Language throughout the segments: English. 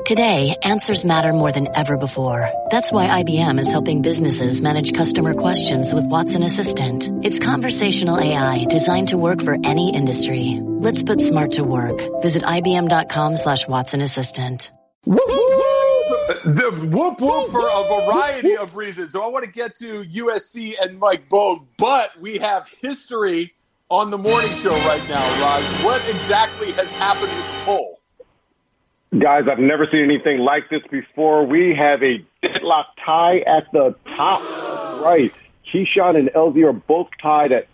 Today, answers matter more than ever before. That's why IBM is helping businesses manage customer questions with Watson Assistant. It's conversational AI designed to work for any industry. Let's put smart to work. Visit IBM.com/Watson Assistant. The whoop whoop for a variety of reasons. So I want to get to USC and Mike Bogue, but we have history on the morning show right now, Raj. What exactly has happened with the poll? Guys, I've never seen anything like this before. We have a deadlock tie at the top. Right. Keyshawn and LZ are both tied at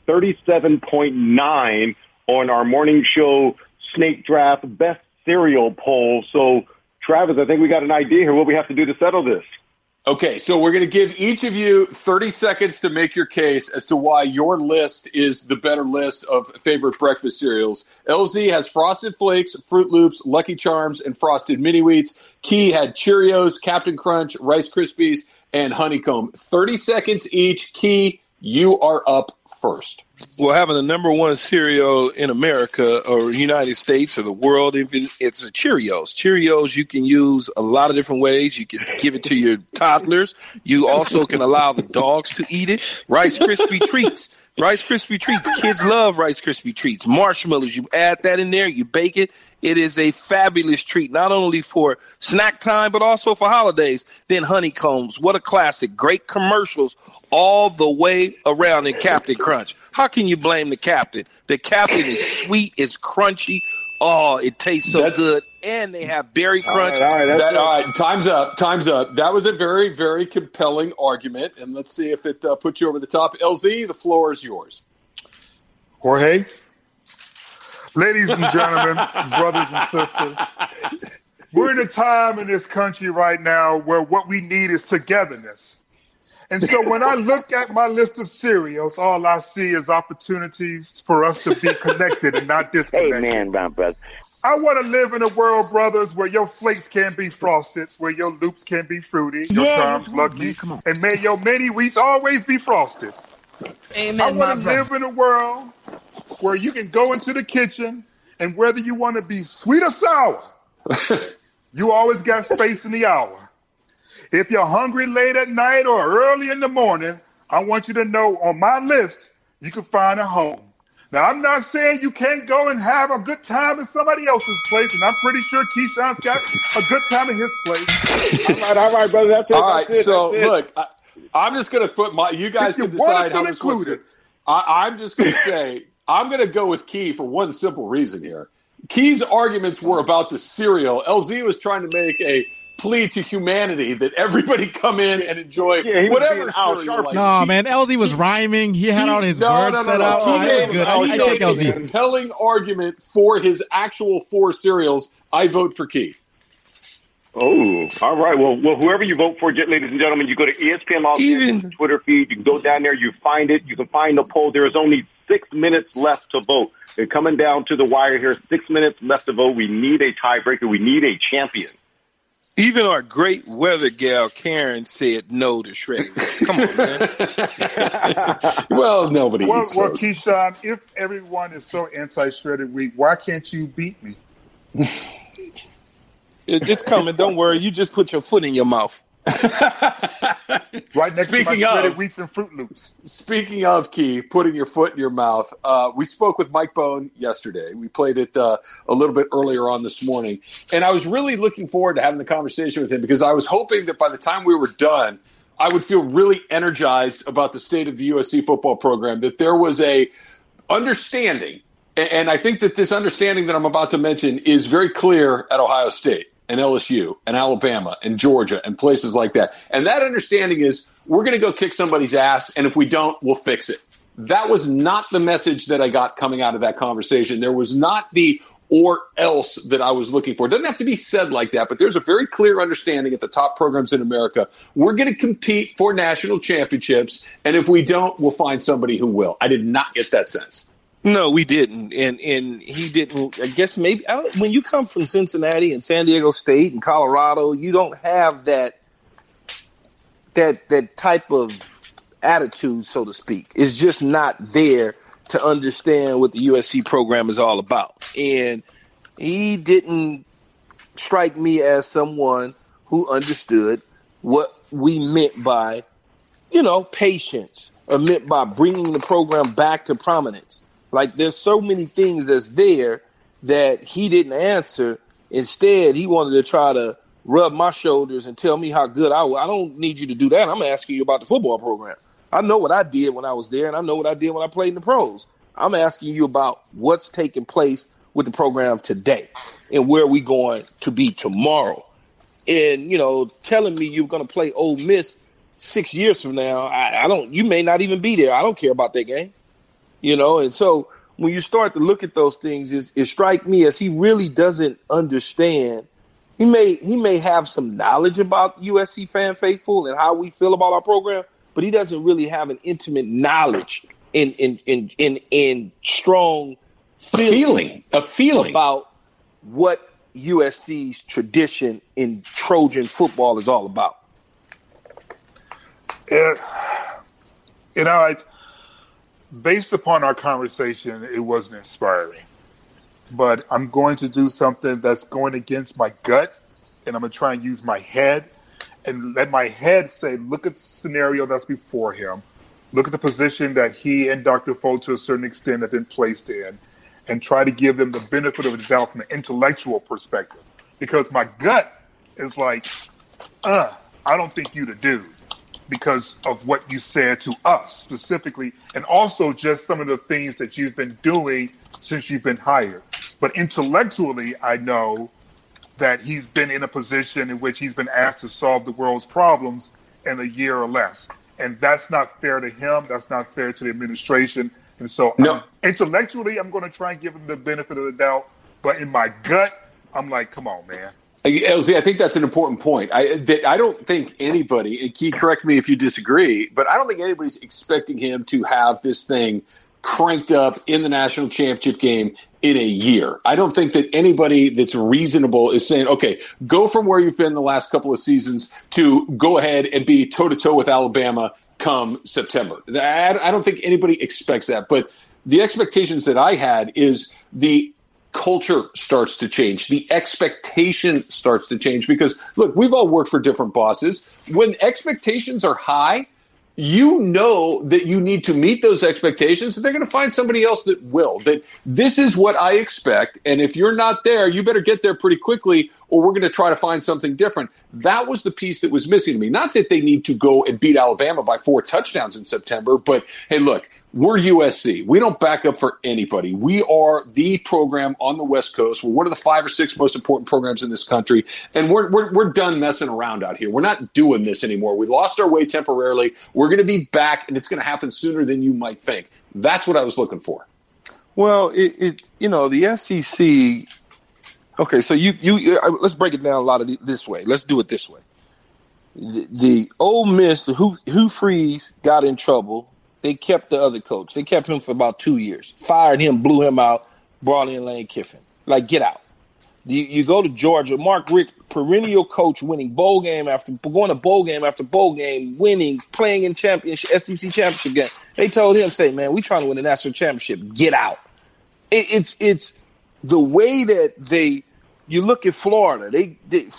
37.9 on our morning show snake draft best cereal poll. So, Travis, I think we got an idea here what we have to do to settle this. Okay, so we're going to give each of you 30 seconds to make your case as to why your list is the better list of favorite breakfast cereals. LZ has Frosted Flakes, Fruit Loops, Lucky Charms, and Frosted Mini Wheats. Key had Cheerios, Captain Crunch, Rice Krispies, and Honeycomb. 30 seconds each. Key, you are up first. Well, having the number one cereal in America or United States or the world, it's a Cheerios. Cheerios you can use a lot of different ways. You can give it to your toddlers. You also can allow the dogs to eat it. Rice Krispie Treats. Rice Krispie Treats. Kids love Rice Krispie Treats. Marshmallows, you add that in there, you bake it. It is a fabulous treat, not only for snack time, but also for holidays. Then Honeycombs, what a classic. Great commercials all the way around in Captain Crunch. How can you blame the Captain? The Captain is sweet, it's crunchy. Oh, it tastes so good. And they have berry crunch. All right. Time's up. That was a very, very compelling argument. And let's see if it puts you over the top. LZ, the floor is yours. Jorge, ladies and gentlemen, brothers and sisters, we're in a time in this country right now where what we need is togetherness. And so when I look at my list of cereals, all I see is opportunities for us to be connected and not disconnected. Amen, my brother. I want to live in a world, brothers, where your flakes can be frosted, where your loops can be fruity, your charms lucky, and may your mini wheats always be frosted. Amen, I want to live in a world where you can go into the kitchen, and whether you want to be sweet or sour, you always got space in the hour. If you're hungry late at night or early in the morning, I want you to know on my list, you can find a home. Now, I'm not saying you can't go and have a good time in somebody else's place, and I'm pretty sure Keyshawn's got a good time in his place. All right, brother. That's it. All right, look, I'm just going to put you guys can decide how this works. I'm just going to say, I'm going to go with Key for one simple reason here. Key's arguments were about the cereal. LZ was trying to make a plea to humanity that everybody come in and enjoy whatever cereal. No, man, LZ was rhyming. He had all his words set up. It was good. I take LZ. A compelling argument for his actual four cereals. I vote for Key. Oh, all right. Well, whoever you vote for, ladies and gentlemen, you go to ESPN Twitter feed. You can go down there. You find it. You can find the poll. There is only 6 minutes left to vote. They're coming down to the wire here. 6 minutes left to vote. We need a tiebreaker. We need a champion. Even our great weather gal, Karen, said no to shredded wheats. Come on, man. Well, nobody eats Well, those. Keyshawn, if everyone is so anti-shredded wheat, why can't you beat me? It's coming. Don't worry. You just put your foot in your mouth. Right next to my shredded wheats and Fruit Loops. Speaking of, Key, putting your foot in your mouth, we spoke with Mike Bone yesterday. We played it a little bit earlier on this morning. And I was really looking forward to having the conversation with him because I was hoping that by the time we were done, I would feel really energized about the state of the USC football program, that there was a understanding. And I think that this understanding that I'm about to mention is very clear at Ohio State and LSU and Alabama and Georgia and places like that. And that understanding is we're going to go kick somebody's ass, and if we don't, we'll fix it. That was not the message that I got coming out of that conversation. There was not the or else that I was looking for. It doesn't have to be said like that, but there's a very clear understanding at the top programs in America. We're going to compete for national championships, and if we don't, we'll find somebody who will. I did not get that sense. No, we didn't, and he didn't. I guess maybe when you come from Cincinnati and San Diego State and Colorado, you don't have that type of attitude, so to speak. It's just not there to understand what the USC program is all about, and he didn't strike me as someone who understood what we meant by, patience, or meant by bringing the program back to prominence. Like, there's so many things that's there that he didn't answer. Instead, he wanted to try to rub my shoulders and tell me how good I was. I don't need you to do that. I'm asking you about the football program. I know what I did when I was there, and I know what I did when I played in the pros. I'm asking you about what's taking place with the program today and where we going to be tomorrow. And, telling me you're going to play Ole Miss 6 years from now, you may not even be there. I don't care about that game. And so when you start to look at those things, it strikes me as he really doesn't understand. He may have some knowledge about USC fan faithful and how we feel about our program, but he doesn't really have an intimate knowledge in strong feeling about what USC's tradition in Trojan football is all about. Based upon our conversation, it wasn't inspiring. But I'm going to do something that's going against my gut, and I'm going to try and use my head and let my head say, look at the scenario that's before him, look at the position that he and Dr. Folt to a certain extent have been placed in, and try to give them the benefit of the doubt from an intellectual perspective. Because my gut is like, I don't think you're the dude, because of what you said to us specifically, and also just some of the things that you've been doing since you've been hired. But intellectually, I know that he's been in a position in which he's been asked to solve the world's problems in a year or less. And that's not fair to him. That's not fair to the administration. And so intellectually, I'm going to try and give him the benefit of the doubt. But in my gut, I'm like, come on, man. LZ, I think that's an important point. I don't think anybody, and Key, correct me if you disagree, but I don't think anybody's expecting him to have this thing cranked up in the national championship game in a year. I don't think that anybody that's reasonable is saying, okay, go from where you've been the last couple of seasons to go ahead and be toe-to-toe with Alabama come September. I don't think anybody expects that. But the expectations that I had is the culture starts to change. The expectation starts to change because, look, we've all worked for different bosses. When expectations are high, you know that you need to meet those expectations, and they're going to find somebody else that will. That this is what I expect, and if you're not there, you better get there pretty quickly, or we're going to try to find something different. That was the piece that was missing to me. Not that they need to go and beat Alabama by 4 touchdowns in September, but, hey, look, we're USC. We don't back up for anybody. We are the program on the West Coast. We're one of the 5 or 6 most important programs in this country, and we're done messing around out here. We're not doing this anymore. We lost our way temporarily. We're going to be back, and it's going to happen sooner than you might think. That's what I was looking for. Well, the SEC. Okay, so you let's break it down a lot of this way. Let's do it this way. The Ole Miss, Hugh Freeze got in trouble. They kept the other coach. They kept him for about 2 years. Fired him, blew him out, brought in Lane Kiffin. Like, get out. You go to Georgia. Mark Richt, perennial coach, winning bowl game after going to bowl game after bowl game, winning, playing in championship, SEC championship game. They told him, say, man, we trying to win the national championship. Get out. It's the way that you look at Florida. They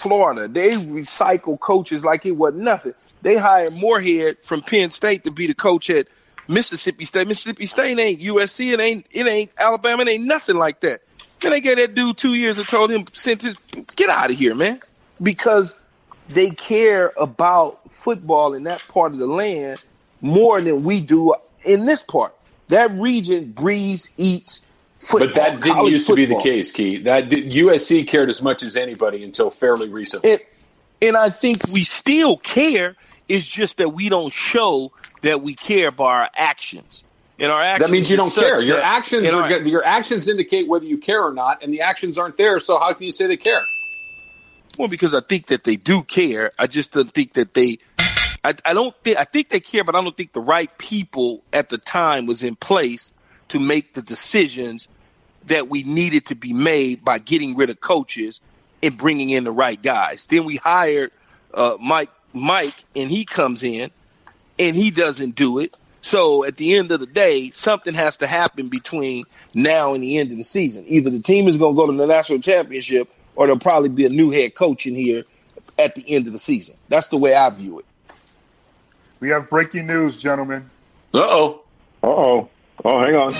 recycle coaches like it wasn't nothing. They hired Moorhead from Penn State to be the coach at Mississippi State. Mississippi State ain't USC. It ain't Alabama. It ain't nothing like that. Then they gave that dude 2 years and told him, get out of here, man. Because they care about football in that part of the land more than we do in this part. That region breathes, eats football. But that didn't used to be the case, Key. USC cared as much as anybody until fairly recently. And I think we still care. It's just that we don't show that we care by our actions. And our actions, that means you don't care. Your actions indicate whether you care or not, and the actions aren't there. So how can you say they care? Well, because I think that they do care. I just don't think that they. I think they care, but I don't think the right people at the time was in place to make the decisions that we needed to be made by getting rid of coaches and bringing in the right guys. Then we hired Mike, and he comes in. And he doesn't do it. So at the end of the day, something has to happen between now and the end of the season. Either the team is going to go to the national championship or there'll probably be a new head coach in here at the end of the season. That's the way I view it. We have breaking news, gentlemen. Oh, hang on.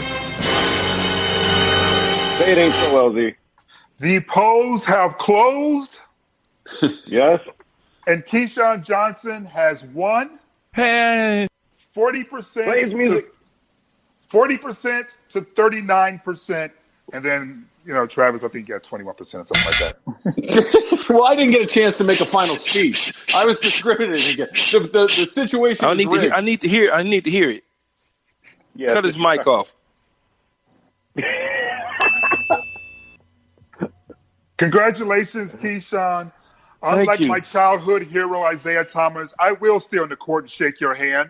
Say it ain't so, LZ. The polls have closed. Yes. And Keyshawn Johnson has won. Hey. 40% to 39%. And then, Travis, I think you got 21% or something like that. Well, I didn't get a chance to make a final speech. I was discriminating again. The situation I need to hear it. Yeah, cut his mic off. Congratulations, Keyshawn. Unlike my childhood hero, Isaiah Thomas, I will stay on the court and shake your hand.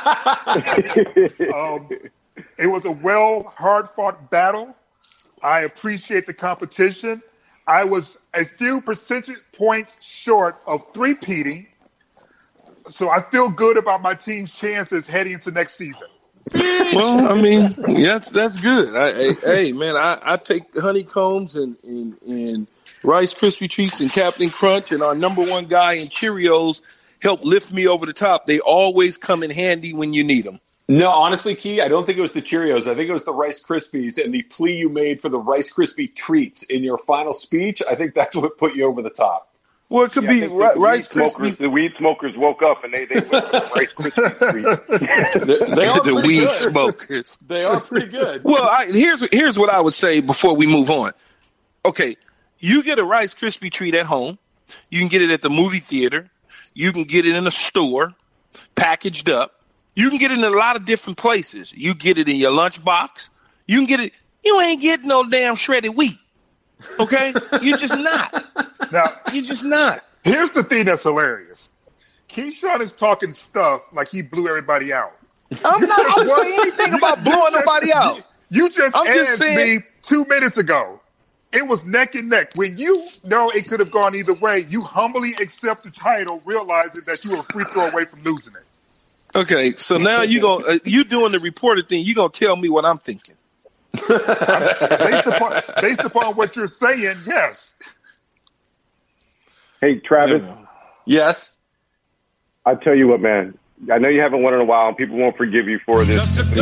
It was a hard-fought battle. I appreciate the competition. I was a few percentage points short of three-peating, so I feel good about my team's chances heading into next season. Well, I mean, that's good. Hey, man, I take honeycombs and Rice Krispie Treats and Captain Crunch, and our number one guy in Cheerios help lift me over the top. They always come in handy when you need them. No, honestly, Key, I don't think it was the Cheerios. I think it was the Rice Krispies and the plea you made for the Rice Krispie Treats in your final speech. I think that's what put you over the top. Well, it could be Rice Krispies. The weed smokers woke up and they went for the Rice Krispie Treats. They are the weed good. Smokers. They are pretty good. Well, here's what I would say before we move on. Okay, you get a Rice Krispie Treat at home. You can get it at the movie theater. You can get it in a store, packaged up. You can get it in a lot of different places. You get it in your lunchbox. You can get it. You ain't getting no damn shredded wheat. Okay? You're just not. Now, You're just not. Here's the thing that's hilarious. Keyshawn is talking stuff like he blew everybody out. I'm not going to say anything about blowing nobody out. You just asked saying, me 2 minutes ago. It was neck and neck. When you know it could have gone either way, you humbly accept the title, realizing that you were a free throw away from losing it. Okay, so now you doing the reporter thing. You gonna tell me what I'm thinking? Based upon what you're saying, yes. Hey, Travis. Yes. I tell you what, man. I know you haven't won in a while, and people won't forgive you for this. But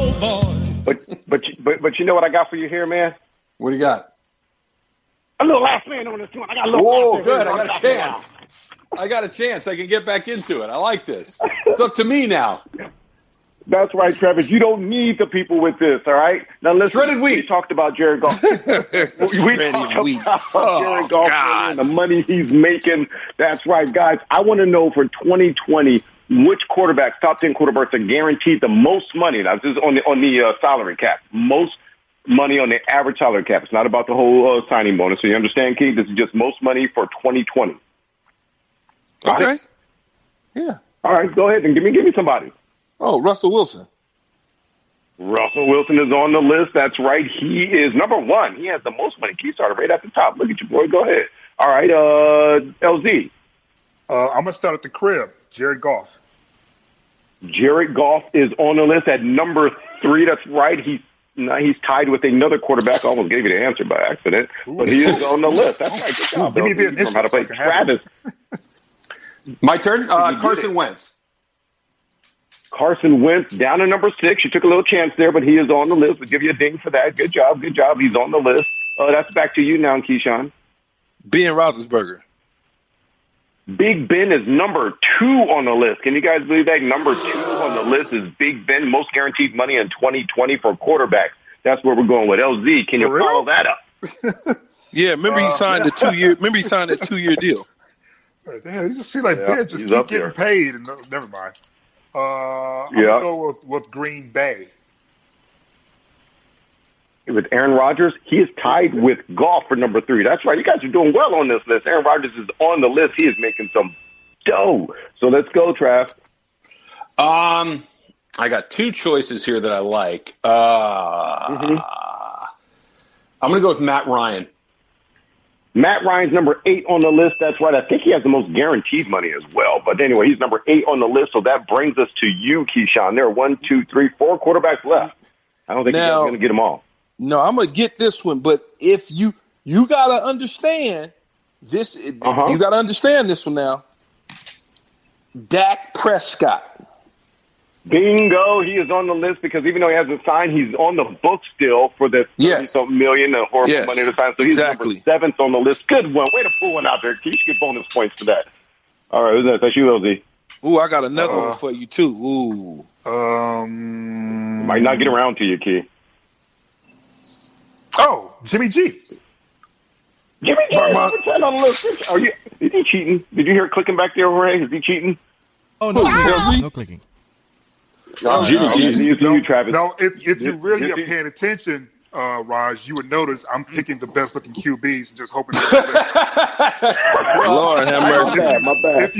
you know what I got for you here, man? What do you got? A little last man on this one. I got a little. Oh, good. I got a chance. I can get back into it. I like this. It's up to me now. That's right, Travis. You don't need the people with this, all right? Now, listen. Shredded wheat. We talked about Jared Goff. we talked about Jared Goff and the money he's making. That's right, guys. I want to know for 2020 which quarterbacks, top 10 quarterbacks, are guaranteed the most money. Now, this is on the salary cap. Most money on the average salary cap. It's not about the whole signing bonus. So you understand, Keith? This is just most money for 2020. Okay. Right? Yeah. All right, go ahead and give me somebody. Oh, Russell Wilson. Russell Wilson is on the list. That's right. He is number one. He has the most money. He started right at the top. Look at you, boy. Go ahead. All right, LZ. I'm going to start at the crib. Jared Goff. Jared Goff is on the list at number 3. That's right. He's tied with another quarterback. I almost gave you the answer by accident, but he is on the list. That's right. Good job. Give me the initials. How to play. Travis. My turn. Carson Wentz. Carson Wentz down to number 6. You took a little chance there, but he is on the list. We'll give you a ding for that. Good job. He's on the list. That's back to you now, Keyshawn. Ben Roethlisberger. Big Ben is number 2 on the list. Can you guys believe that? Number 2 on the list is Big Ben, most guaranteed money in 2020 for quarterbacks. That's where we're going with. LZ, can you follow that up? Yeah, remember he signed a 2-year. Remember he signed a 2-year deal. Damn, he just seems like Ben just keep getting paid. And never mind. I'm going to go with Green Bay. With Aaron Rodgers, he is tied with Goff for number 3. That's right. You guys are doing well on this list. Aaron Rodgers is on the list. He is making some dough. So let's go, Trav. I got 2 choices here that I like. I'm going to go with Matt Ryan. Matt Ryan's number 8 on the list. That's right. I think he has the most guaranteed money as well. But anyway, he's number 8 on the list. So that brings us to you, Keyshawn. There are 1, 2, 3, 4 quarterbacks left. I don't think you're going to get them all. No, I'm going to get this one. But if you You got to understand this. You got to understand this one now. Dak Prescott. Bingo. He is on the list because even though he hasn't signed, he's on the book still for the 30-something million, the horrible money to sign. So he's number 7th on the list. Good one. Way to pull one out there. You should get bonus points for that. All right, who's that? That's you, LZ. Ooh, I got another one for you, too. Ooh. Might not get around to you, Key. Oh, Jimmy G. Jimmy G is number 10 on the list. Is he cheating? Did you hear it clicking back there, Jorge? Is he cheating? Oh, no. No clicking. Jimmy G. Travis. No, if you really are paying attention, Raj, you would notice I'm picking the best looking QBs and just hoping. Lord have mercy. My bad.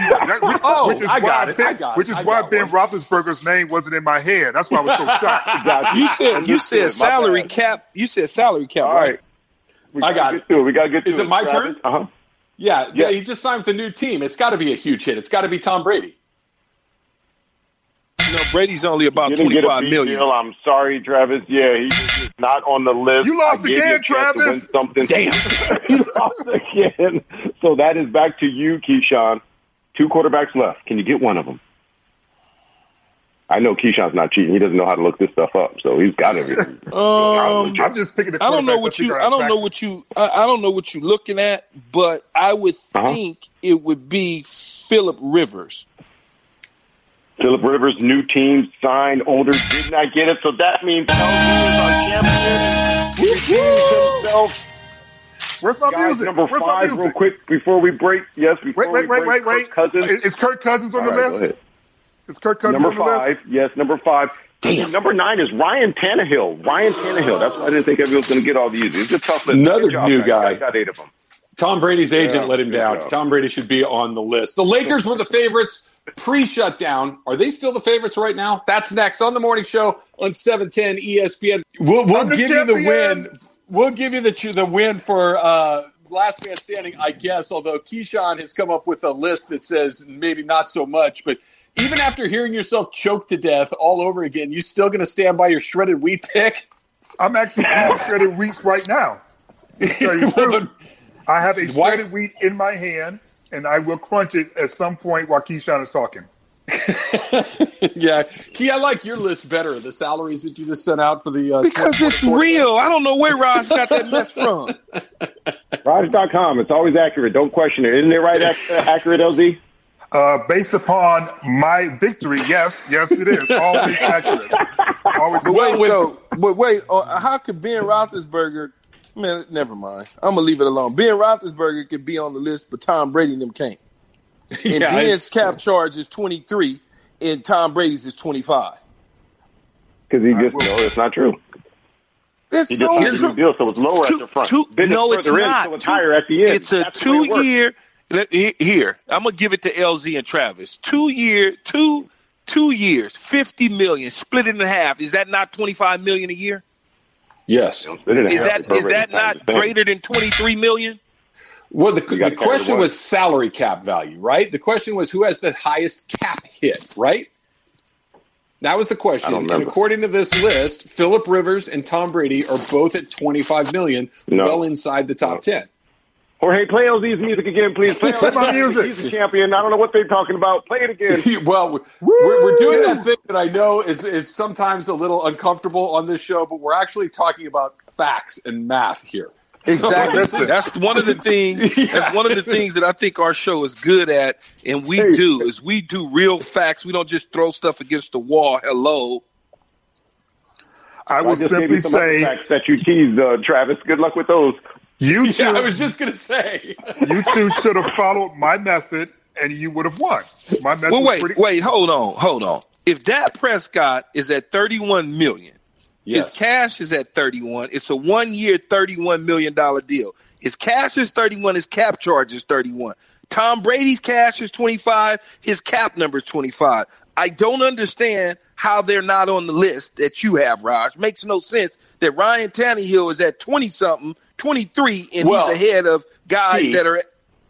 Which is why Ben Roethlisberger's name wasn't in my head. That's why I was so shocked. You said salary cap. You said salary cap. All right. I got it. We got to get to it. Is it my Travis? turn? Yeah. He just signed with a new team. It's got to be a huge hit. It's got to be Tom Brady. No, Brady's only about 25 million. Deal. I'm sorry, Travis. Yeah, he's just not on the list. You lost again, Travis. Damn. You lost again. So that is back to you, Keyshawn. 2 quarterbacks left. Can you get one of them? I know Keyshawn's not cheating. He doesn't know how to look this stuff up, so he's got everything. I'm just picking. I don't know what you. I don't know what you. I don't know what you're looking at, but I would think it would be Phillip Rivers. Phillip Rivers, new team, signed, older, did not get it. So that means LZ is our champion. He redeems himself. Where's my music? Number 5, real quick, before we break. Yes, before we break. Wait. Is Kirk Cousins on the list? Is Kirk Cousins on the list? Number 5. Yes, number 5. Damn. Number 9 is Ryan Tannehill. That's why I didn't think everyone was going to get all these. It's a tough list. Another new guy. Got 8 of them. Tom Brady's agent let him down. Tom Brady should be on the list. The Lakers were the favorites pre-shutdown. Are they still the favorites right now? That's next on the morning show on 710 ESPN. We'll give you the win. We'll give you the win for last man standing, I guess, although Keyshawn has come up with a list that says maybe not so much. But even after hearing yourself choke to death all over again, you still going to stand by your shredded wheat pick? I'm actually eating shredded wheat right now. To tell you the truth. I have a shredded wheat in my hand, and I will crunch it at some point while Keyshawn is talking. Yeah. Key, I like your list better, the salaries that you just sent out for the... because it's real. I don't know where Raj got that mess from. Raj.com. It's always accurate. Don't question it. Isn't it right accurate, LZ? Based upon my victory, yes, it is. Always accurate. Wait, how could Ben Roethlisberger... Man, never mind. I'm going to leave it alone. Ben Roethlisberger could be on the list, but Tom Brady and them can't. And Ben's cap charge is 23, and Tom Brady's is 25. Because he just it's not true. It's he just signed a new deal, so it's lower at the front. It's not. So it's higher at the end. It's a 2-year. Here, I'm going to give it to LZ and Travis. 2 years, 2 years, $50 million, split it in half. Is that not $25 million a year? Yes. Is that not greater than $23 million? Well, the question was salary cap value, right? The question was who has the highest cap hit, right? That was the question. And according to this list, Phillip Rivers and Tom Brady are both at $25 million, well inside the top 10. Jorge, play LZ's music again, please. Play my music. He's the champion. I don't know what they're talking about. Play it again. Well, we're doing that thing that I know is sometimes a little uncomfortable on this show, but we're actually talking about facts and math here. Exactly. That's one of the things. That's one of the things that I think our show is good at, and we do real facts. We don't just throw stuff against the wall. Hello. I will simply say facts that you teased, Travis. Good luck with those. You two, I was just going to say. You two should have followed my method, and you would have won. My method. Wait, hold on. If Dak Prescott is at $31 million, his cash is at 31. It's a 1-year, $31 million deal. His cash is 31. His cap charge is 31. Tom Brady's cash is 25. His cap number is 25. I don't understand how they're not on the list that you have, Raj. Makes no sense that Ryan Tannehill is at 20-something, 23, and he's ahead of guys that are.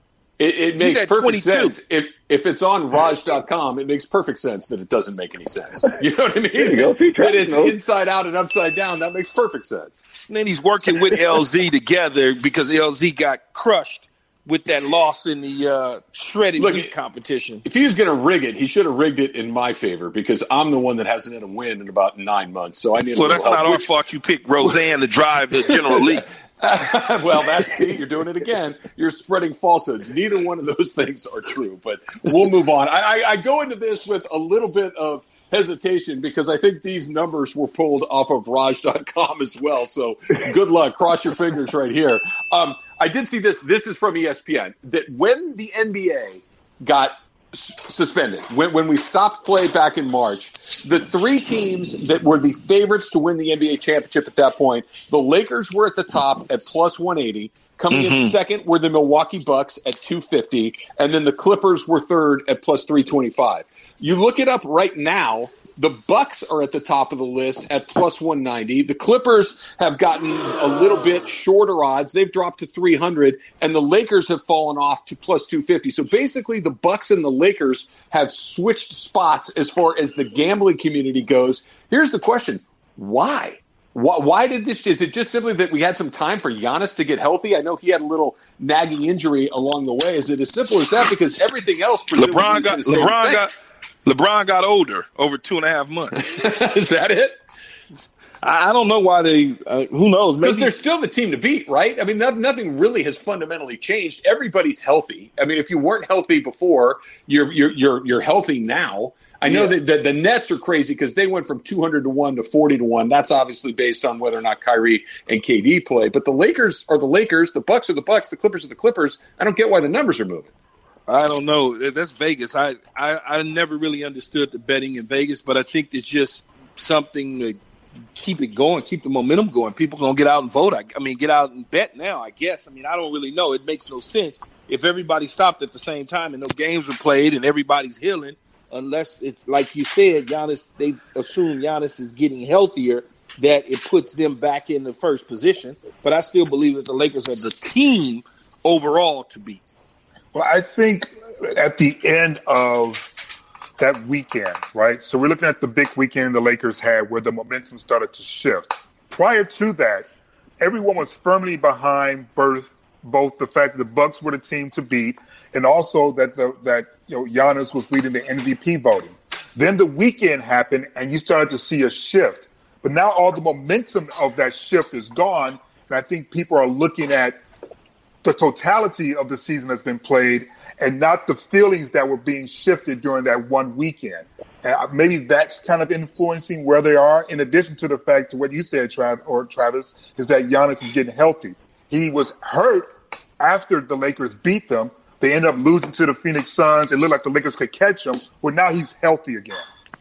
It makes perfect sense. If it's on Raj.com, it makes perfect sense that it doesn't make any sense. You know what I mean? There you go. That it's inside out and upside down. That makes perfect sense. And then he's working with LZ together because LZ got crushed with that loss in the shredded wheat competition. If he was going to rig it, he should have rigged it in my favor because I'm the one that hasn't had a win in about 9 months. So I need. Well, that's not our fault. You picked Roseanne to drive the General Lee. Well, you're doing it again. You're spreading falsehoods. Neither one of those things are true, but we'll move on. I go into this with a little bit of hesitation because I think these numbers were pulled off of Raj.com as well. So good luck. Cross your fingers right here. I did see this. This is from ESPN, that when the NBA got suspended, when we stopped play back in March, the 3 teams that were the favorites to win the NBA championship at that point, the Lakers were at the top at plus 180. Coming in second were the Milwaukee Bucks at 250, and then the Clippers were third at plus 325. You look it up right now, the Bucks are at the top of the list at plus 190. The Clippers have gotten a little bit shorter odds. They've dropped to 300, and the Lakers have fallen off to plus 250. So basically, the Bucks and the Lakers have switched spots as far as the gambling community goes. Here's the question. Why? Why did this? Is it just simply that we had some time for Giannis to get healthy? I know he had a little nagging injury along the way. Is it as simple as that? Because everything else, LeBron got older over 2.5 months. Is that it? I don't know why they. Who knows? Because they're still the team to beat, right? I mean, nothing really has fundamentally changed. Everybody's healthy. I mean, if you weren't healthy before, you're healthy now. I know that the Nets are crazy because they went from 200-1 to 40-1. That's obviously based on whether or not Kyrie and KD play. But the Lakers are the Lakers, the Bucks are the Bucks, the Clippers are the Clippers. I don't get why the numbers are moving. I don't know. That's Vegas. I never really understood the betting in Vegas, but I think it's just something to keep it going, keep the momentum going. People going to get out and vote. I mean, get out and bet now, I guess. I mean, I don't really know. It makes no sense if everybody stopped at the same time and no games were played and everybody's healing, unless it's like you said, Giannis, they've assumed Giannis is getting healthier, that it puts them back in the first position. But I still believe that the Lakers are the team overall to beat. Well, I think at the end of that weekend, right? So we're looking at the big weekend the Lakers had where the momentum started to shift. Prior to that, everyone was firmly behind both the fact that the Bucks were the team to beat and also that Giannis was leading the MVP voting. Then the weekend happened and you started to see a shift. But now all the momentum of that shift is gone. And I think people are looking at the totality of the season that's been played and not the feelings that were being shifted during that one weekend. And maybe that's kind of influencing where they are, in addition to the fact to what you said, Travis, is that Giannis is getting healthy. He was hurt after the Lakers beat them. They ended up losing to the Phoenix Suns. It looked like the Lakers could catch him. Well, now he's healthy again.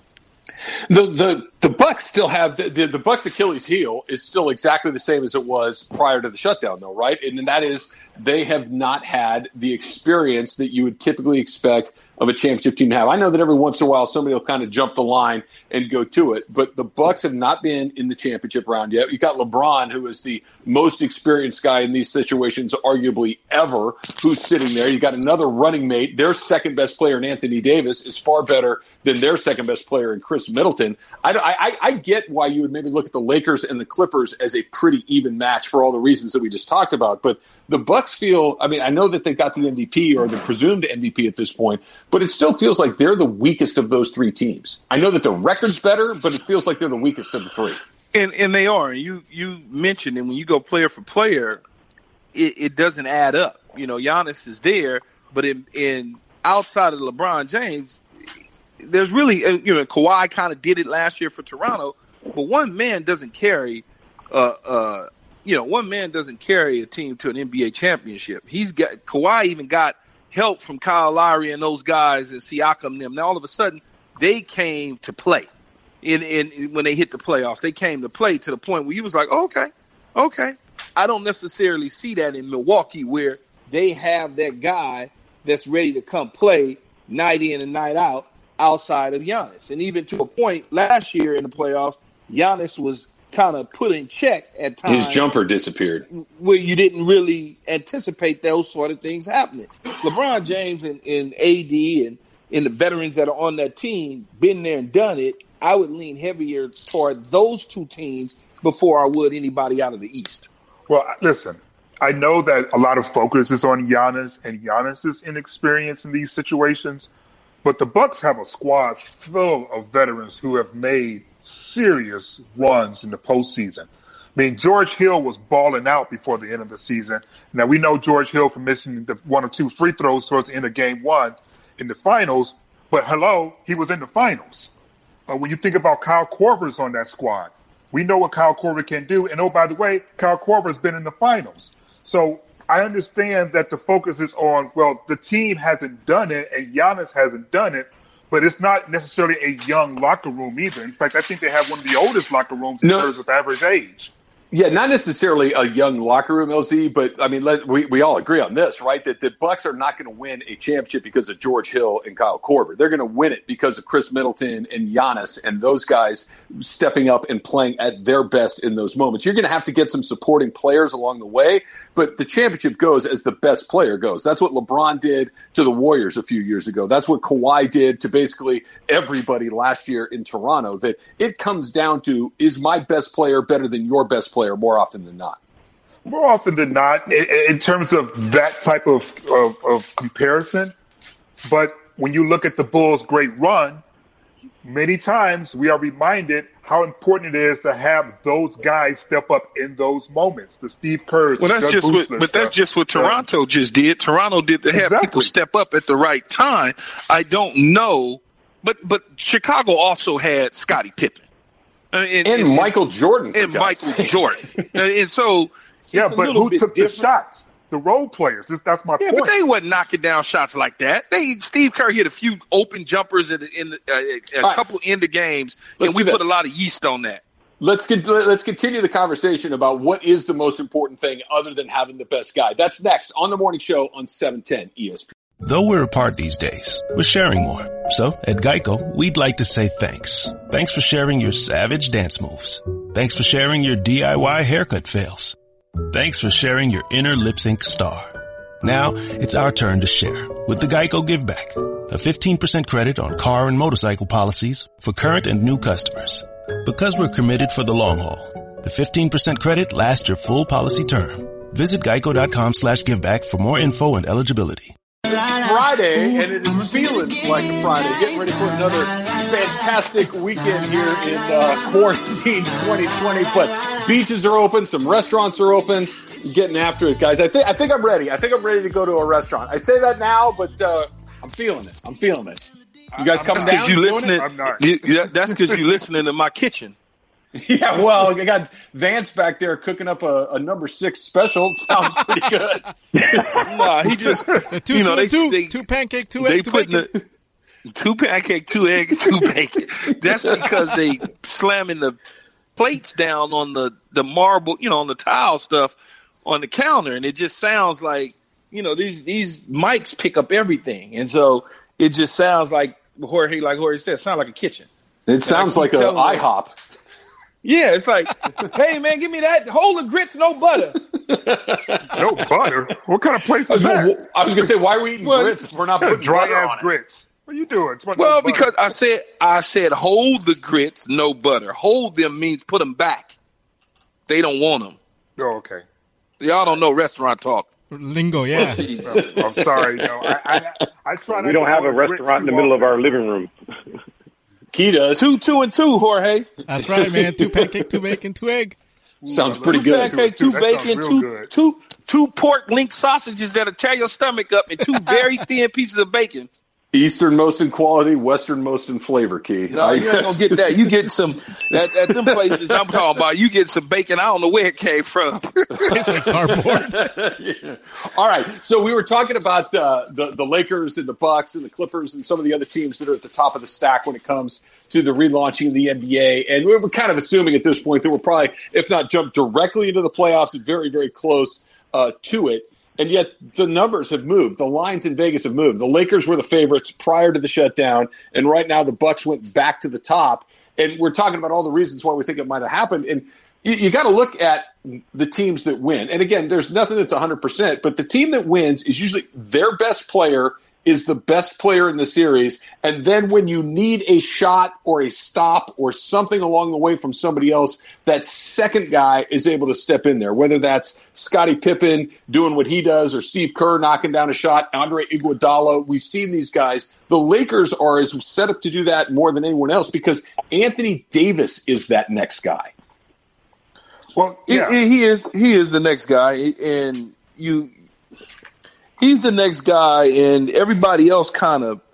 The Bucks still have the Bucks' Achilles heel is still exactly the same as it was prior to the shutdown, though, right? And that is they have not had the experience that you would typically expect of a championship team to have. I know that every once in a while somebody will kind of jump the line and go to it, but the Bucks have not been in the championship round yet. You got LeBron, who is the most experienced guy in these situations, arguably ever, who's sitting there. You got another running mate. Their second best player in Anthony Davis is far better than their second best player in Chris Middleton. I get why you would maybe look at the Lakers and the Clippers as a pretty even match for all the reasons that we just talked about. But the Bucks feel, I mean, I know that they got the MVP or the presumed MVP at this point, but it still feels like they're the weakest of those 3 teams. I know that the record's better, but it feels like they're the weakest of the 3. And they are. You mentioned, and when you go player for player, it doesn't add up. You know, Giannis is there, but in outside of LeBron James, there's really, Kawhi kind of did it last year for Toronto, but one man doesn't carry, one man doesn't carry a team to an NBA championship. Kawhi even got help from Kyle Lowry and those guys and Siakam and them. Now all of a sudden they came to play. When they hit the playoffs, they came to play to the point where you was like, okay. I don't necessarily see that in Milwaukee where they have that guy that's ready to come play night in and night out outside of Giannis. And even to a point last year in the playoffs, Giannis was kind of put in check at times. His jumper disappeared. Where you didn't really anticipate those sort of things happening. LeBron James and AD and the veterans that are on that team been there and done it. I would lean heavier toward those two teams before I would anybody out of the East. Well, listen, I know that a lot of focus is on Giannis and Giannis's inexperience in these situations, but the Bucks have a squad full of veterans who have made serious runs in the postseason. I mean, George Hill was balling out before the end of the season. Now, we know George Hill for missing the 1 or 2 free throws towards the end of game 1 in the finals, but he was in the finals. When you think about Kyle Korver's on that squad, we know what Kyle Korver can do. And, oh, by the way, Kyle Korver's been in the finals. So I understand that the focus is on, well, the team hasn't done it and Giannis hasn't done it, but it's not necessarily a young locker room either. In fact, I think they have one of the oldest locker rooms in terms of average age. Yeah, not necessarily a young locker room, LZ, but I mean, we all agree on this, right? That the Bucks are not going to win a championship because of George Hill and Kyle Korver. They're going to win it because of Chris Middleton and Giannis and those guys stepping up and playing at their best in those moments. You're going to have to get some supporting players along the way, but the championship goes as the best player goes. That's what LeBron did to the Warriors a few years ago. That's what Kawhi did to basically everybody last year in Toronto. That it comes down to, is my best player better than your best player more often than not? More often than not, in terms of that type of comparison. But when you look at the Bulls' great run, many times we are reminded how important it is to have those guys step up in those moments. The Steve Kerrs. Well, that's just what Toronto just did. Toronto did to have people step up at the right time. I don't know, but Chicago also had Scottie Pippen. And Michael Jordan. And Michael Jordan. And so, yeah, but who took the shots? The role players. That's my point. Yeah, but they wasn't knocking down shots like that. Steve Kerr hit a few open jumpers in a couple end of games, and we put a lot of yeast on that. Let's continue the conversation about what is the most important thing other than having the best guy. That's next on the morning show on 710 ESPN. Though we're apart these days, we're sharing more. So at Geico, we'd like to say thanks. Thanks for sharing your savage dance moves. Thanks for sharing your DIY haircut fails. Thanks for sharing your inner lip sync star. Now it's our turn to share with the Geico Give Back, a 15% credit on car and motorcycle policies for current and new customers. Because we're committed for the long haul, the 15% credit lasts your full policy term. Visit geico.com/giveback for more info and eligibility. Friday, and it is feeling like Friday. Getting ready for another fantastic weekend here in quarantine 2020. But beaches are open, some restaurants are open. Getting after it, guys. I think I'm ready. I think I'm ready to go to a restaurant. I say that now, but I'm feeling it. You guys coming down? You listening? I'm not. That's because you're listening to my kitchen. Yeah, well, I got Vance back there cooking up a number 6 special. Sounds pretty good. No, he just two pancake, 2 egg, 2 bacon. 2 pancake, 2 egg, 2 bacon. That's because they slamming the plates down on the marble, on the tile stuff on the counter, and it just sounds like these mics pick up everything, and so it just sounds like Jorge said, sounds like a kitchen. It sounds like an IHOP. Yeah, it's like, hey, man, give me that whole of grits, no butter. No butter? What kind of place is that? I was going to say, why are we eating grits if we're not putting butter on it? Grits. What are you doing? Well, because I said hold the grits, no butter. Hold them means put them back. They don't want them. Oh, okay. Y'all don't know restaurant talk. Lingo, yeah. I'm sorry. No, I try not. We don't have a restaurant in the middle of our living room. Key does. 2, 2, and 2, Jorge. That's right, man. 2 pancake, 2 bacon, 2 egg. Sounds pretty good. 2 pancake, 2 bacon, two pork link sausages that'll tear your stomach up, and 2 very thin pieces of bacon. Easternmost in quality, westernmost in flavor, Key. No, you ain't gonna get that. You get some at them places I'm talking about. You get some bacon. I don't know where it came from. It's like cardboard. Yeah. All right, so we were talking about the Lakers and the Bucks and the Clippers and some of the other teams that are at the top of the stack when it comes to the relaunching of the NBA. And we're kind of assuming at this point that we're probably, if not jump directly into the playoffs, very, very close to it. And yet the numbers have moved. The lines in Vegas have moved. The Lakers were the favorites prior to the shutdown, and right now the Bucks went back to the top. And we're talking about all the reasons why we think it might have happened. And you got to look at the teams that win. And again, there's nothing that's 100%, but the team that wins is usually their best player is the best player in the series. And then when you need a shot or a stop or something along the way from somebody else, that second guy is able to step in there, whether that's Scottie Pippen doing what he does or Steve Kerr knocking down a shot, Andre Iguodala. We've seen these guys. The Lakers are as set up to do that more than anyone else because Anthony Davis is that next guy. Well, yeah. He is the next guy, and he's the next guy, and everybody else kind of,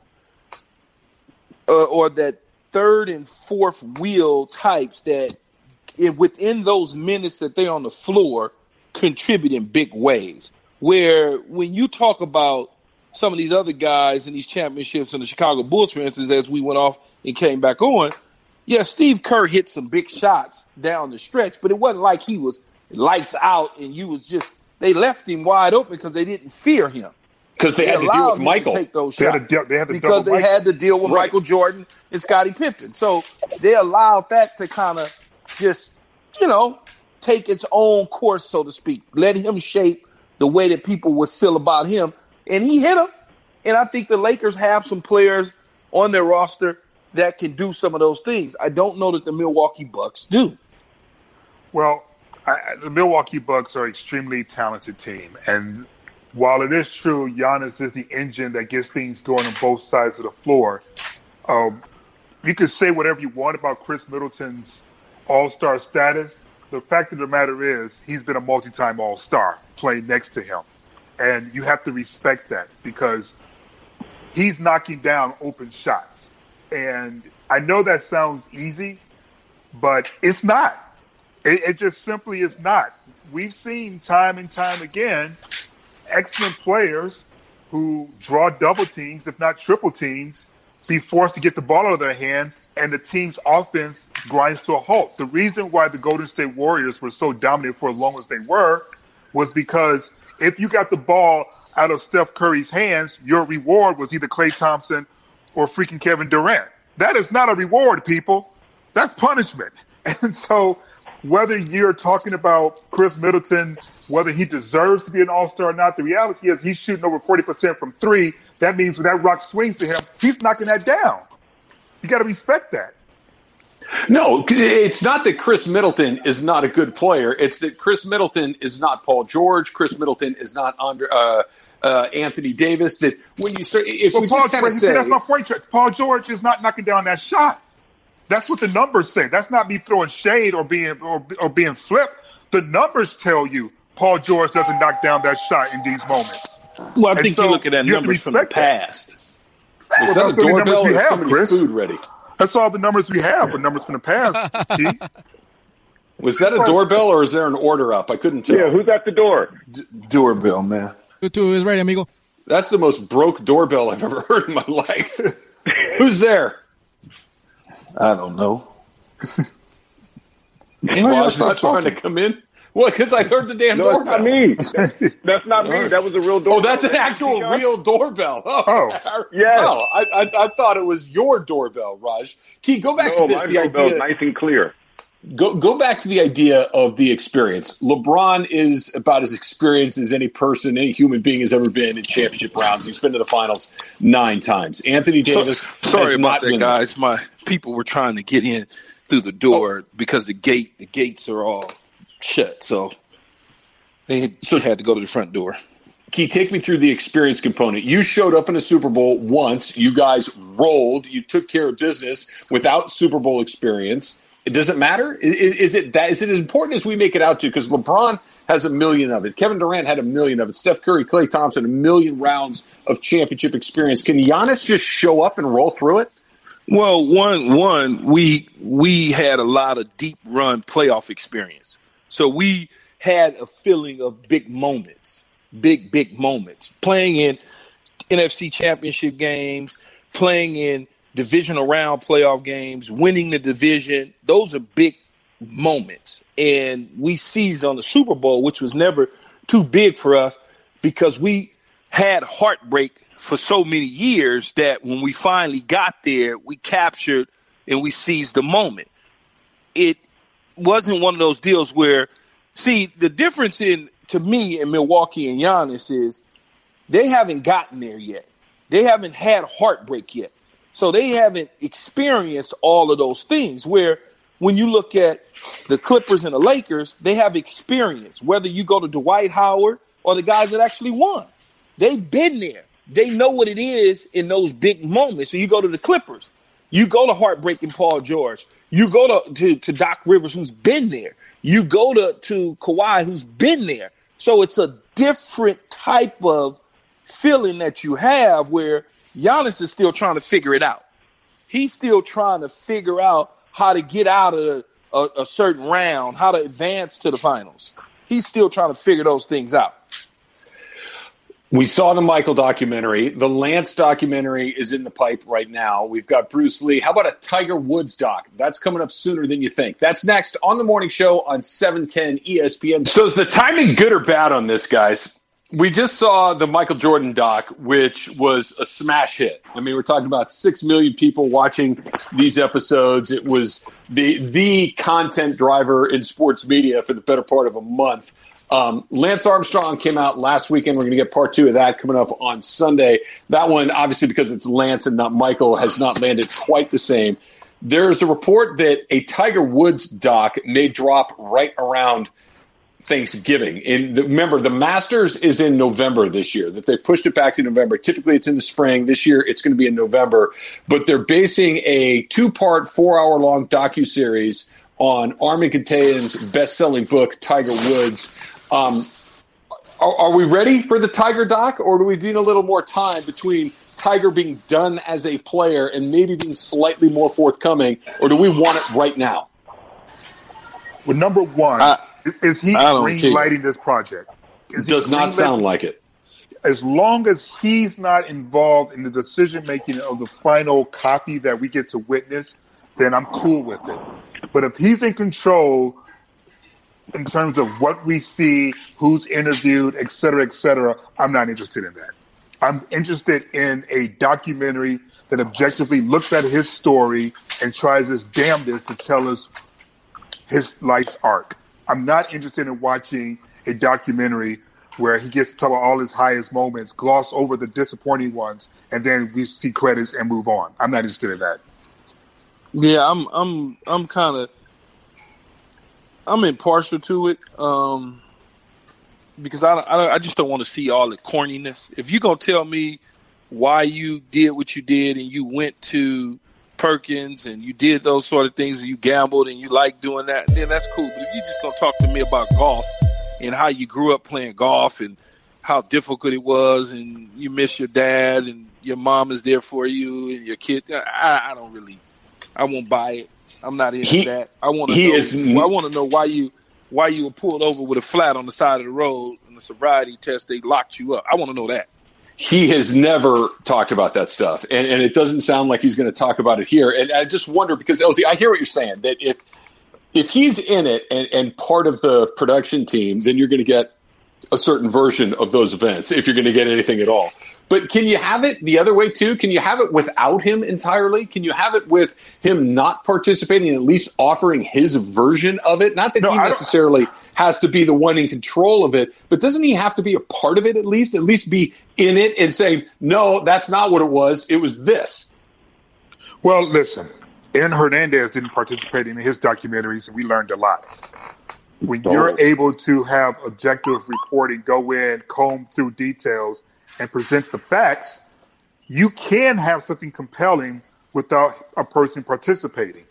or that third and fourth wheel types that within those minutes that they're on the floor contribute in big ways. Where when you talk about some of these other guys in these championships in the Chicago Bulls, for instance, as we went off and came back on, yeah, Steve Kerr hit some big shots down the stretch, but it wasn't like he was lights out and they left him wide open because they didn't fear him. Because they had to deal with Michael. Take those They shots had to deal with Michael Jordan and Scottie Pippen. So they allowed that to kind of just, take its own course, so to speak. Let him shape the way that people would feel about him. And he hit him. And I think the Lakers have some players on their roster that can do some of those things. I don't know that the Milwaukee Bucks do. Well, the Milwaukee Bucks are an extremely talented team. And while it is true Giannis is the engine that gets things going on both sides of the floor, you can say whatever you want about Chris Middleton's all-star status. The fact of the matter is he's been a multi-time all-star playing next to him. And you have to respect that because he's knocking down open shots. And I know that sounds easy, but it's not. It just simply is not. We've seen time and time again excellent players who draw double teams, if not triple teams, be forced to get the ball out of their hands, and the team's offense grinds to a halt. The reason why the Golden State Warriors were so dominant for as long as they were was because if you got the ball out of Steph Curry's hands, your reward was either Klay Thompson or freaking Kevin Durant. That is not a reward, people. That's punishment. And so whether you're talking about Chris Middleton, whether he deserves to be an all-star or not, the reality is he's shooting over 40% from three. That means when that rock swings to him, he's knocking that down. You got to respect that. No, it's not that Chris Middleton is not a good player. It's that Chris Middleton is not Paul George. Chris Middleton is not Anthony Davis. That when you start, if we just kind of say that's my point. Paul George is not knocking down that shot. That's what the numbers say. That's not me throwing shade or being flipped. The numbers tell you Paul George doesn't knock down that shot in these moments. Well, I think you're looking at numbers from the past. Is that a doorbell or somebody's food ready? That's all the numbers we have, but numbers from the past, Keith. Was that a doorbell or is there an order up? I couldn't tell. Yeah, who's at the door? Doorbell, man. Two is ready, amigo. That's the most broke doorbell I've ever heard in my life. Who's there? I don't know. Raj not trying to come in? Well, because I heard the damn doorbell. That's not me. That's not me. That was a real doorbell. Oh, that's an actual real doorbell. Oh, yes. Oh, I thought it was your doorbell, Raj. Key, go back to this. My doorbell's nice and clear. Go back to the idea of the experience. LeBron is about as experienced as any person, any human being has ever been in championship rounds. He's been to the finals 9 times. Anthony Davis. Sorry about that, guys. My people were trying to get in through the door because the gates are all shut. So they had to go to the front door. Key, take me through the experience component. You showed up in a Super Bowl once. You guys rolled. You took care of business without Super Bowl experience. Does it matter? Is it as important as we make it out to? Because LeBron has 1 million of it. Kevin Durant had 1 million of it. Steph Curry, Klay Thompson, 1 million rounds of championship experience. Can Giannis just show up and roll through it? Well, we had a lot of deep run playoff experience. So we had a feeling of big moments, big moments. Playing in NFC championship games, playing in divisional round playoff games, winning the division. Those are big moments. And we seized on the Super Bowl, which was never too big for us because we had heartbreak for so many years that when we finally got there, we captured and we seized the moment. wasn't one of those deals where, see, the difference to me in Milwaukee and Giannis is they haven't gotten there yet. They haven't had heartbreak yet. So they haven't experienced all of those things where when you look at the Clippers and the Lakers, they have experience, whether you go to Dwight Howard or the guys that actually won. They've been there. They know what it is in those big moments. So you go to the Clippers. You go to heartbreaking Paul George. You go to Doc Rivers, who's been there. You go to Kawhi, who's been there. So it's a different type of feeling that you have where Giannis is still trying to figure it out. He's still trying to figure out how to get out of a certain round, how to advance to the finals. He's still trying to figure those things out. We saw the Michael documentary. The Lance documentary is in the pipe right now. We've got Bruce Lee. How about a Tiger Woods doc? That's coming up sooner than you think. That's next on the morning show on 710 ESPN. So is the timing good or bad on this, guys? We just saw the Michael Jordan doc, which was a smash hit. I mean, we're talking about 6 million people watching these episodes. It was the content driver in sports media for the better part of a month. Lance Armstrong came out last weekend. We're going to get part 2 of that coming up on Sunday. That one, obviously, because it's Lance and not Michael, has not landed quite the same. There's a report that a Tiger Woods doc may drop right around Thanksgiving. Remember, the Masters is in November this year, that they've pushed it back to November. Typically, it's in the spring. This year, it's going to be in November. But they're basing a 2-part, 4-hour-long docuseries on Armen Keteyian's best-selling book, Tiger Woods. Are we ready for the Tiger doc, or do we need a little more time between Tiger being done as a player and maybe being slightly more forthcoming, or do we want it right now? Well, number one, is he green-lighting this project? Does not sound like it. As long as he's not involved in the decision-making of the final copy that we get to witness, then I'm cool with it. But if he's in control in terms of what we see, who's interviewed, et cetera, I'm not interested in that. I'm interested in a documentary that objectively looks at his story and tries his damnedest to tell us his life's arc. I'm not interested in watching a documentary where he gets to talk about all his highest moments, gloss over the disappointing ones, and then we see credits and move on. I'm not interested in that. Yeah, I'm kind of impartial to it because I just don't want to see all the corniness. If you're gonna tell me why you did what you did and you went to Perkins and you did those sort of things and you gambled and you like doing that, then that's cool. But if you're just gonna talk to me about golf and how you grew up playing golf and how difficult it was and you miss your dad and your mom is there for you and your kid, I won't buy it. I'm not into that. I want to know why you were pulled over with a flat on the side of the road in the sobriety test. They locked you up. I want to know that. He has never talked about that stuff, and it doesn't sound like he's going to talk about it here. And I just wonder because LZ, I hear what you're saying that if he's in it and part of the production team, then you're going to get a certain version of those events if you're going to get anything at all. But can you have it the other way, too? Can you have it without him entirely? Can you have it with him not participating and at least offering his version of it? Not that he necessarily has to be the one in control of it, but doesn't he have to be a part of it at least be in it and say, no, that's not what it was. It was this. Well, listen, Aaron Hernandez didn't participate in his documentaries, and we learned a lot. When you're able to have objective reporting, go in, comb through details, and present the facts, you can have something compelling without a person participating.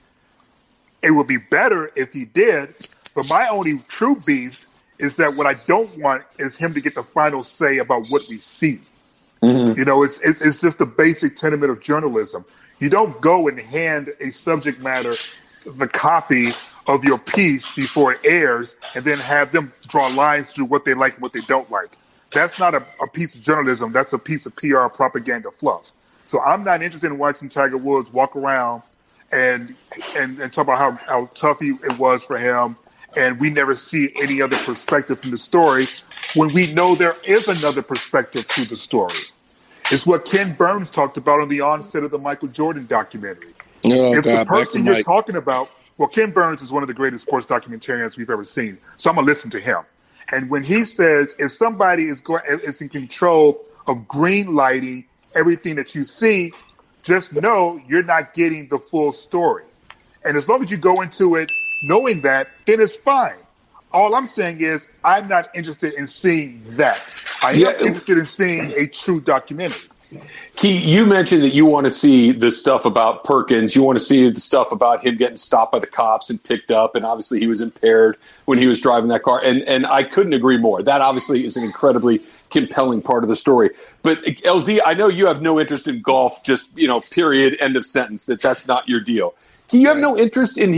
It would be better if he did, but my only true beef is that what I don't want is him to get the final say about what we see. Mm-hmm. You know, it's just a basic tenement of journalism. You don't go and hand a subject matter the copy of your piece before it airs and then have them draw lines through what they like and what they don't like. That's not a piece of journalism. That's a piece of PR propaganda fluff. So I'm not interested in watching Tiger Woods walk around and talk about how tough it was for him, and we never see any other perspective from the story when we know there is another perspective to the story. It's what Ken Burns talked about on the onset of the Michael Jordan documentary. Oh, if God, the person you're talking about Well, Ken Burns is one of the greatest sports documentarians we've ever seen. So I'm going to listen to him. And when he says, if somebody is in control of green lighting everything that you see, just know you're not getting the full story. And as long as you go into it knowing that, then it's fine. All I'm saying is I'm not interested in seeing that. I am interested in seeing a true documentary. Key, you mentioned that you want to see the stuff about Perkins. You want to see the stuff about him getting stopped by the cops and picked up. And obviously he was impaired when he was driving that car. And I couldn't agree more. That obviously is an incredibly compelling part of the story. But LZ, I know you have no interest in golf, just, period, end of sentence, that's not your deal. Do you have no interest in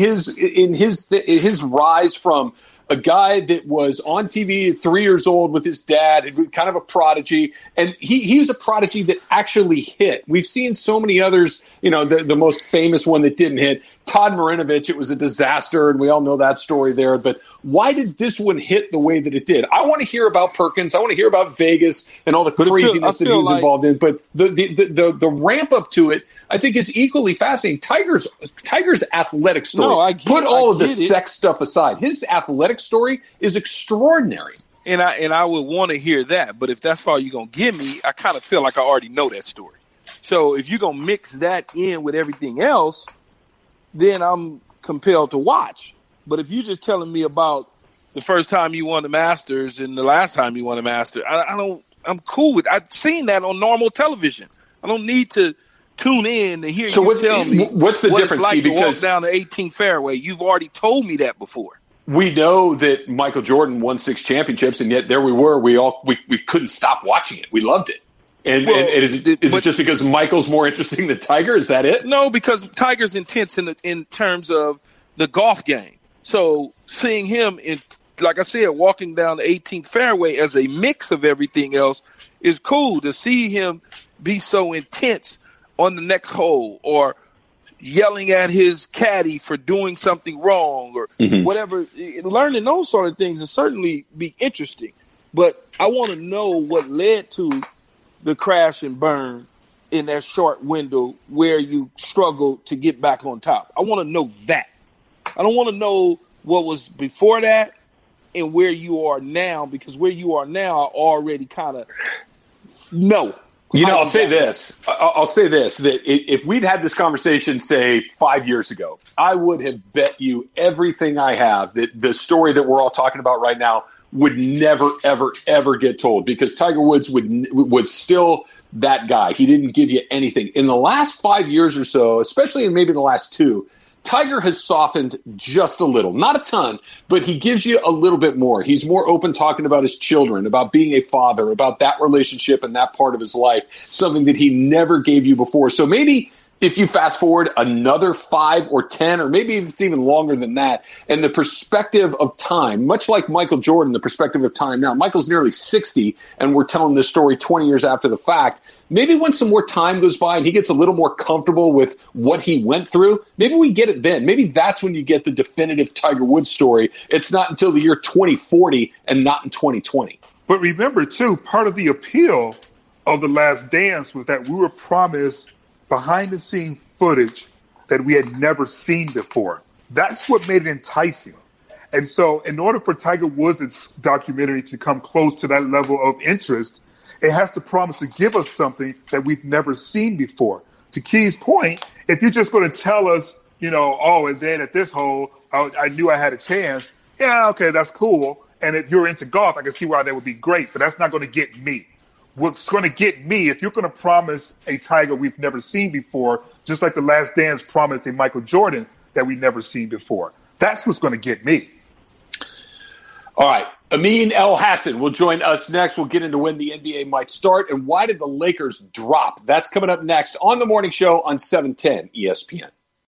his rise from a guy that was on TV at 3 years old with his dad, kind of a prodigy, and he was a prodigy that actually hit. We've seen so many others, the most famous one that didn't hit, Todd Marinovich, it was a disaster, and we all know that story there. But why did this one hit the way that it did? I want to hear about Perkins. I want to hear about Vegas and all the craziness that he was involved in. But the ramp up to it, I think, is equally fascinating. Tiger's athletic story. Put all of the sex stuff aside. His athletic story is extraordinary. And I would want to hear that. But if that's all you're going to give me, I kind of feel like I already know that story. So if you're going to mix that in with everything else, then I'm compelled to watch. But if you're just telling me about the first time you won the Masters and the last time you won the Masters, I'm cool with it. I've seen that on normal television. I don't need to tune in to hear you tell me what's the difference, it's like because to walk down the 18th fairway. You've already told me that before. We know that Michael Jordan won 6 championships, and yet there we were. We couldn't stop watching it. We loved it. And is it just because Michael's more interesting than Tiger? Is that it? No, because Tiger's intense in terms of the golf game. So seeing him, like I said, walking down the 18th fairway as a mix of everything else is cool. To see him be so intense on the next hole, or yelling at his caddy for doing something wrong, or whatever, learning those sort of things will certainly be interesting. But I want to know what led to the crash and burn in that short window where you struggled to get back on top. I want to know that. I don't want to know what was before that and where you are now, because where you are now, I already kind of know. I'll say this, that if we'd had this conversation, say, 5 years ago, I would have bet you everything I have that the story that we're all talking about right now would never, ever, ever get told, because Tiger Woods was still that guy. He didn't give you anything. In the last 5 years or so, especially in maybe the last 2, Tiger has softened just a little. Not a ton, but he gives you a little bit more. He's more open talking about his children, about being a father, about that relationship and that part of his life, something that he never gave you before. So maybe if you fast forward another 5 or 10, or maybe it's even longer than that, and the perspective of time, much like Michael Jordan, the perspective of time now, Michael's nearly 60, and we're telling this story 20 years after the fact. Maybe when some more time goes by and he gets a little more comfortable with what he went through, maybe we get it then. Maybe that's when you get the definitive Tiger Woods story. It's not until the year 2040 and not in 2020. But remember, too, part of the appeal of The Last Dance was that we were promised behind-the-scenes footage that we had never seen before. That's what made it enticing. And so in order for Tiger Woods' documentary to come close to that level of interest, it has to promise to give us something that we've never seen before. To Key's point, if you're just going to tell us, and then at this hole, I knew I had a chance. Yeah, okay, that's cool. And if you're into golf, I can see why that would be great, but that's not going to get me. What's going to get me, if you're going to promise a Tiger we've never seen before, just like The Last Dance promised a Michael Jordan that we've never seen before, that's what's going to get me. All right. Amin Elhassan will join us next. We'll get into when the NBA might start and why did the Lakers drop. That's coming up next on The Morning Show on 710 ESPN.